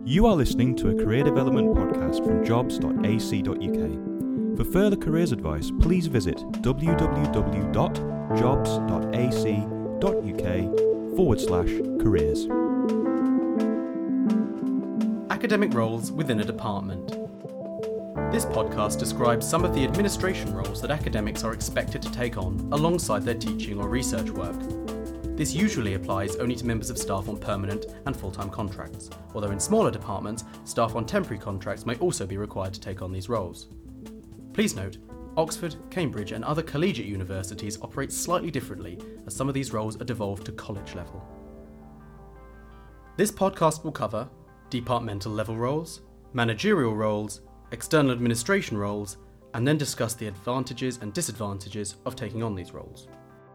You are listening to a career development podcast from jobs.ac.uk. For further careers advice, please visit www.jobs.ac.uk/careers. Academic roles within a department. This podcast describes some of the administration roles that academics are expected to take on alongside their teaching or research work. This usually applies only to members of staff on permanent and full-time contracts, although in smaller departments, staff on temporary contracts may also be required to take on these roles. Please note, Oxford, Cambridge and other collegiate universities operate slightly differently, as some of these roles are devolved to college level. This podcast will cover departmental level roles, managerial roles, external administration roles, and then discuss the advantages and disadvantages of taking on these roles.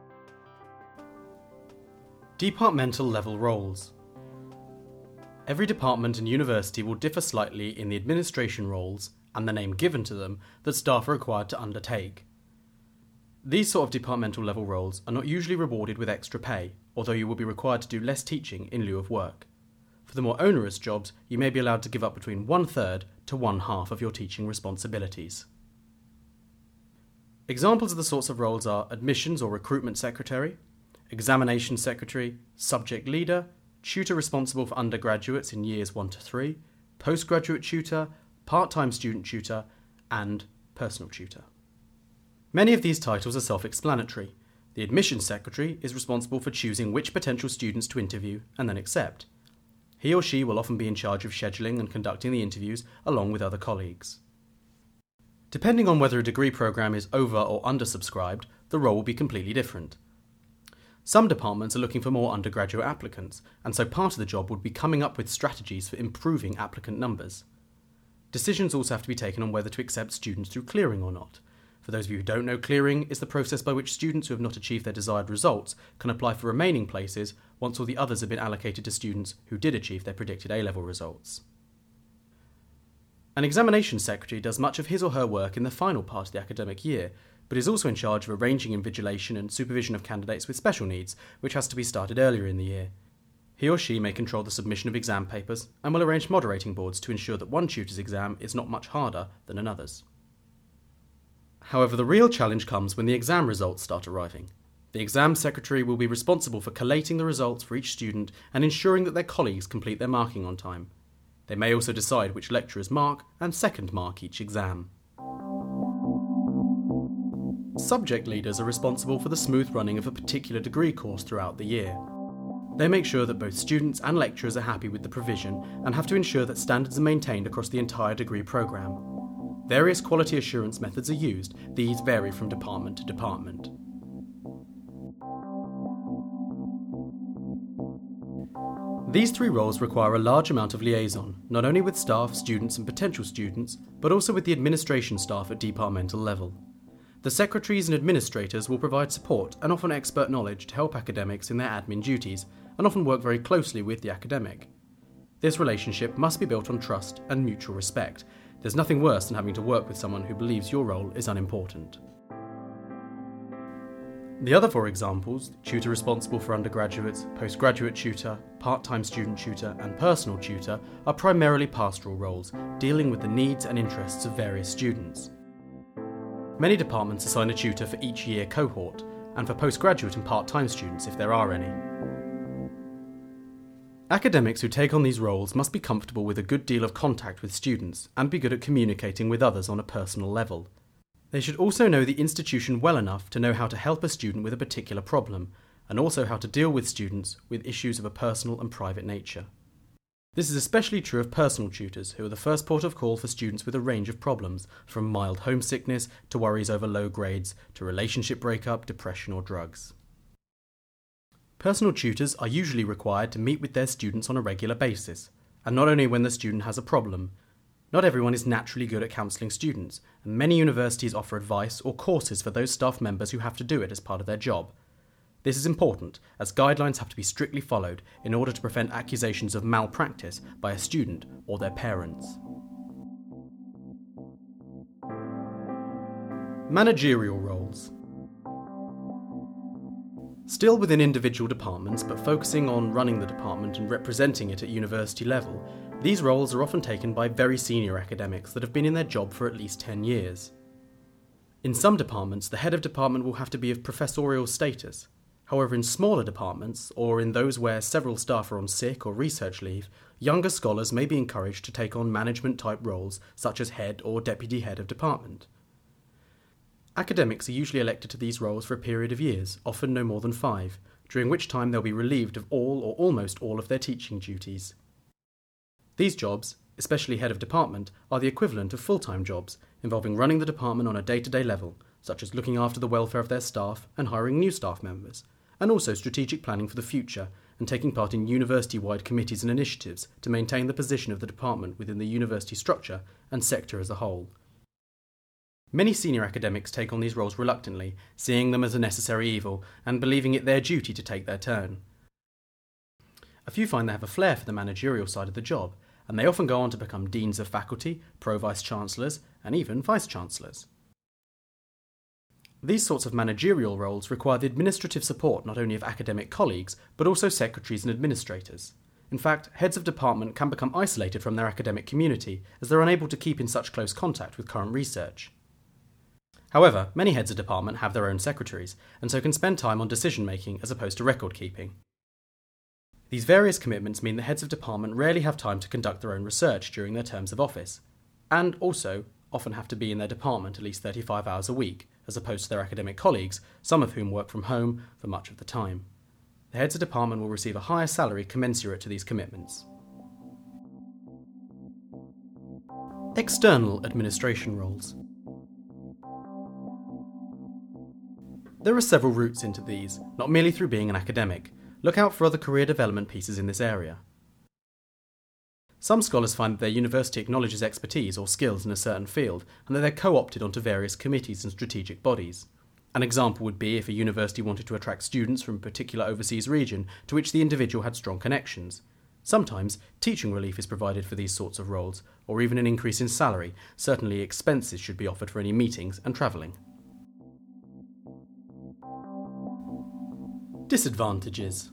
Departmental level roles. Every department and university will differ slightly in the administration roles and the name given to them that staff are required to undertake. These sort of departmental level roles are not usually rewarded with extra pay, although you will be required to do less teaching in lieu of work. For the more onerous jobs, you may be allowed to give up between 1/3 to 1/2 of your teaching responsibilities. Examples of the sorts of roles are admissions or recruitment secretary, examination secretary, subject leader, tutor responsible for undergraduates in years 1 to 3, postgraduate tutor, part-time student tutor, and personal tutor. Many of these titles are self-explanatory. The admissions secretary is responsible for choosing which potential students to interview and then accept. He or she will often be in charge of scheduling and conducting the interviews along with other colleagues. Depending on whether a degree programme is over or undersubscribed, the role will be completely different. Some departments are looking for more undergraduate applicants, and so part of the job would be coming up with strategies for improving applicant numbers. Decisions also have to be taken on whether to accept students through clearing or not. For those of you who don't know, clearing is the process by which students who have not achieved their desired results can apply for remaining places once all the others have been allocated to students who did achieve their predicted A-level results. An examination secretary does much of his or her work in the final part of the academic year, but is also in charge of arranging invigilation and supervision of candidates with special needs, which has to be started earlier in the year. He or she may control the submission of exam papers and will arrange moderating boards to ensure that one tutor's exam is not much harder than another's. However, the real challenge comes when the exam results start arriving. The exam secretary will be responsible for collating the results for each student and ensuring that their colleagues complete their marking on time. They may also decide which lecturers mark and second mark each exam. Subject leaders are responsible for the smooth running of a particular degree course throughout the year. They make sure that both students and lecturers are happy with the provision and have to ensure that standards are maintained across the entire degree programme. Various quality assurance methods are used. These vary from department to department. These three roles require a large amount of liaison, not only with staff, students and potential students, but also with the administration staff at departmental level. The secretaries and administrators will provide support and often expert knowledge to help academics in their admin duties, and often work very closely with the academic. This relationship must be built on trust and mutual respect. There's nothing worse than having to work with someone who believes your role is unimportant. The other four examples, tutor responsible for undergraduates, postgraduate tutor, part-time student tutor and personal tutor, are primarily pastoral roles, dealing with the needs and interests of various students. Many departments assign a tutor for each year cohort, and for postgraduate and part-time students if there are any. Academics who take on these roles must be comfortable with a good deal of contact with students and be good at communicating with others on a personal level. They should also know the institution well enough to know how to help a student with a particular problem, and also how to deal with students with issues of a personal and private nature. This is especially true of personal tutors, who are the first port of call for students with a range of problems, from mild homesickness to worries over low grades to relationship breakup, depression or drugs. Personal tutors are usually required to meet with their students on a regular basis, and not only when the student has a problem. Not everyone is naturally good at counselling students, and many universities offer advice or courses for those staff members who have to do it as part of their job. This is important, as guidelines have to be strictly followed in order to prevent accusations of malpractice by a student or their parents. Managerial roles. Still within individual departments, but focusing on running the department and representing it at university level, these roles are often taken by very senior academics that have been in their job for at least 10 years. In some departments, the head of department will have to be of professorial status. However, in smaller departments, or in those where several staff are on sick or research leave, younger scholars may be encouraged to take on management-type roles such as head or deputy head of department. Academics are usually elected to these roles for a period of years, often no more than 5, during which time they'll be relieved of all or almost all of their teaching duties. These jobs, especially head of department, are the equivalent of full-time jobs, involving running the department on a day-to-day level, such as looking after the welfare of their staff and hiring new staff members, and also strategic planning for the future and taking part in university-wide committees and initiatives to maintain the position of the department within the university structure and sector as a whole. Many senior academics take on these roles reluctantly, seeing them as a necessary evil and believing it their duty to take their turn. A few find they have a flair for the managerial side of the job, and they often go on to become deans of faculty, pro-vice-chancellors, and even vice-chancellors. These sorts of managerial roles require the administrative support not only of academic colleagues, but also secretaries and administrators. In fact, heads of department can become isolated from their academic community as they're unable to keep in such close contact with current research. However, many heads of department have their own secretaries, and so can spend time on decision-making as opposed to record-keeping. These various commitments mean that heads of department rarely have time to conduct their own research during their terms of office, and also often have to be in their department at least 35 hours a week, as opposed to their academic colleagues, some of whom work from home for much of the time. The heads of department will receive a higher salary commensurate to these commitments. External administration roles. There are several routes into these, not merely through being an academic. Look out for other career development pieces in this area. Some scholars find that their university acknowledges expertise or skills in a certain field, and that they're co-opted onto various committees and strategic bodies. An example would be if a university wanted to attract students from a particular overseas region to which the individual had strong connections. Sometimes teaching relief is provided for these sorts of roles, or even an increase in salary. Certainly expenses should be offered for any meetings and travelling. Disadvantages.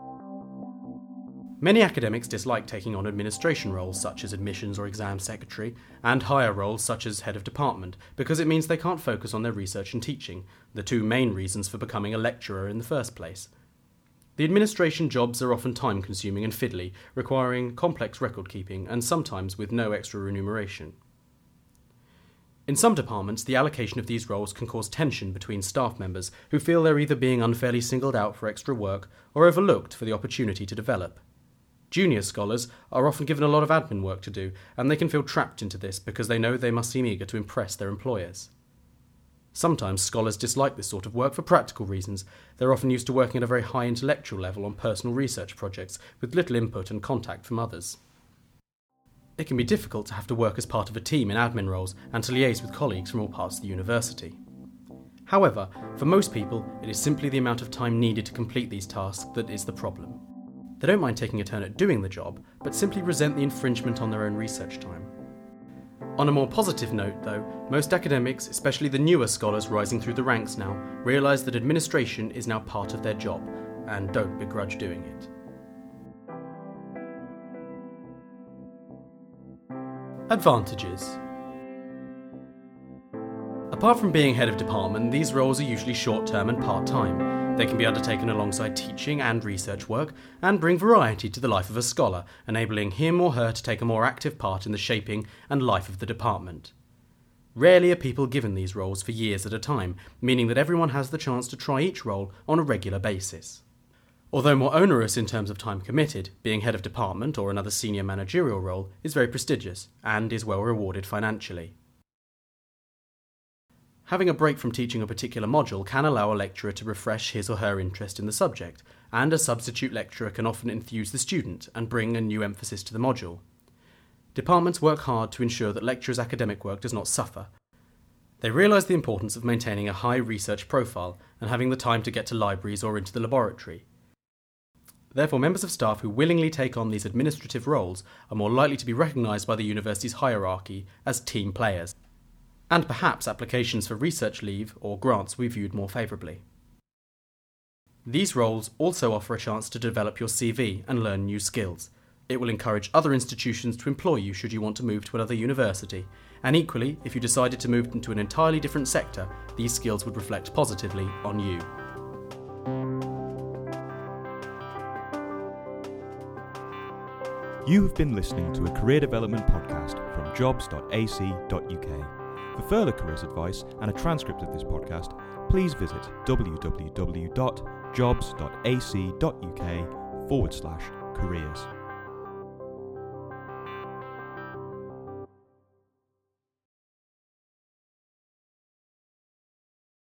Many academics dislike taking on administration roles such as admissions or exam secretary, and higher roles such as head of department, because it means they can't focus on their research and teaching, the two main reasons for becoming a lecturer in the first place. The administration jobs are often time-consuming and fiddly, requiring complex record-keeping and sometimes with no extra remuneration. In some departments, the allocation of these roles can cause tension between staff members who feel they're either being unfairly singled out for extra work or overlooked for the opportunity to develop. Junior scholars are often given a lot of admin work to do, and they can feel trapped into this because they know they must seem eager to impress their employers. Sometimes scholars dislike this sort of work for practical reasons. They're often used to working at a very high intellectual level on personal research projects with little input and contact from others. It can be difficult to have to work as part of a team in admin roles and to liaise with colleagues from all parts of the university. However, for most people, it is simply the amount of time needed to complete these tasks that is the problem. They don't mind taking a turn at doing the job, but simply resent the infringement on their own research time. On a more positive note, though, most academics, especially the newer scholars rising through the ranks now, realise that administration is now part of their job, and don't begrudge doing it. Advantages. Apart from being head of department, these roles are usually short-term and part-time. They can be undertaken alongside teaching and research work, and bring variety to the life of a scholar, enabling him or her to take a more active part in the shaping and life of the department. Rarely are people given these roles for years at a time, meaning that everyone has the chance to try each role on a regular basis. Although more onerous in terms of time committed, being head of department or another senior managerial role is very prestigious and is well rewarded financially. Having a break from teaching a particular module can allow a lecturer to refresh his or her interest in the subject, and a substitute lecturer can often enthuse the student and bring a new emphasis to the module. Departments work hard to ensure that lecturers' academic work does not suffer. They realise the importance of maintaining a high research profile and having the time to get to libraries or into the laboratory. Therefore, members of staff who willingly take on these administrative roles are more likely to be recognised by the university's hierarchy as team players, and perhaps applications for research leave or grants will be viewed more favourably. These roles also offer a chance to develop your CV and learn new skills. It will encourage other institutions to employ you should you want to move to another university. And equally, if you decided to move into an entirely different sector, these skills would reflect positively on you. You have been listening to a career development podcast from jobs.ac.uk. For further careers advice and a transcript of this podcast, please visit www.jobs.ac.uk/careers.